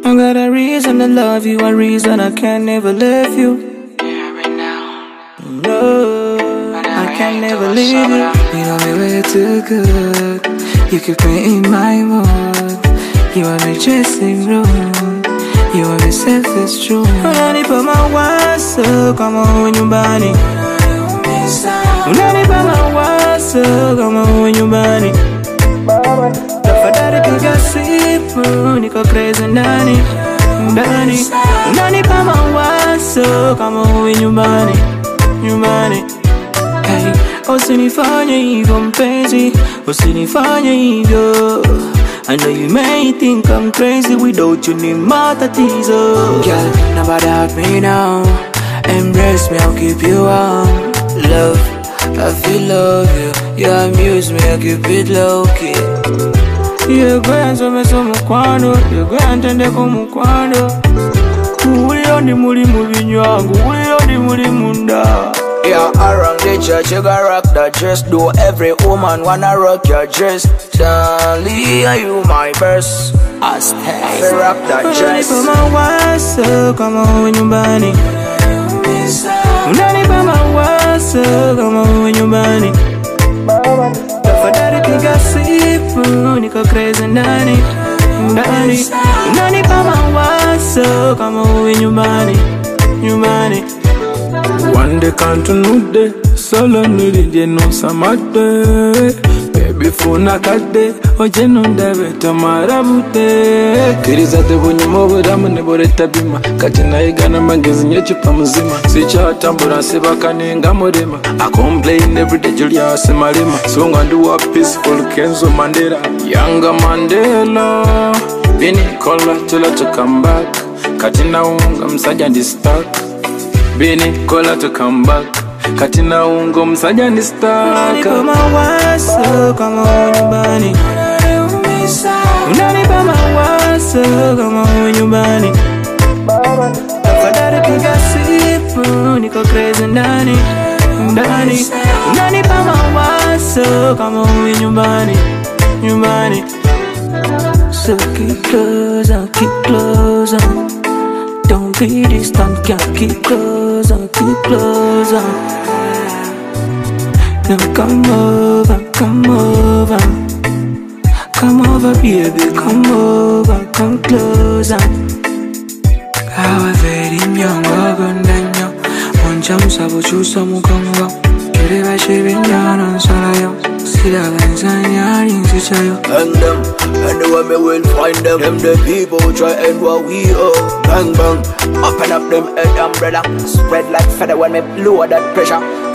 I got a reason to love you, a reason I can never leave you. Yeah, right now. No, I can never leave you. You know me way too good. You keep me in my mood. You want me dressing room. You want me selfish true. Unanipa mawazo kama uwe nyumbani. Unanipa mawazo kama uwe nyumbani. Tafadhali piga simu, niko crazy ndani. Unanipa mawazo kama uwe nyumbani. Hey, usinifanye hivyo mpenzi, usinifanye hivyo. I know you may think I'm crazy, without you ni matatizo. Girl, nobody hurt me now. Embrace me, I'll keep you warm. Love, I feel love you. You amuse me, I'll keep it low key. Yegwenzo meso mukwano, yegwenzo ndeko mukwano. Uyo ni muli mubinywangu, uyo ni muli munda. Yeah, around the church you gotta rock that dress. Do every woman wanna rock your dress. Darling, are you my best? I stay rock that dress. Unanipa mawazo kama uwe nyumbani. Unanipa mawazo kama uwe nyumbani. Tafadhali piga simu, niko crazy ndani. Unanipa mawazo kama uwe nyumbani. One day can't know day, solo nuri no samate. Baby funa kade, oje nunda beta marabute. Kiriza de bunyimo buramu ne boreta bima. Kati na igana magezi nyechupa muzima. Sicha tambura sibakanenga murema. I complain every day Julius Malema. So ngandu wa peaceful Kenzo Mandela. Younger Mandela. Bini kola tula to come back. Kati na unga msaja ndi stuck. Bini kola to come back. Katina ungo msaja ni staka. Unanipa mawazo kama uwe nyumbani. Unanipa mawazo kama uwe nyumbani. Tafadhali piga simu, niko crazy ndani. Unanipa mawazo kama uwe nyumbani. So keep closer. Don't be distant, can't keep closer. Now come over, baby, come closer. Kawa very myongo gondanyo. Moncha musabo chusa mukongo. Kere bashibi nyana nsalayo. Sila ganzanya rinsichayo. Hang them, and the way me will find them. Them the people try and what we are. Bang bang, open up them head umbrella. Spread like feather when me lower that pressure.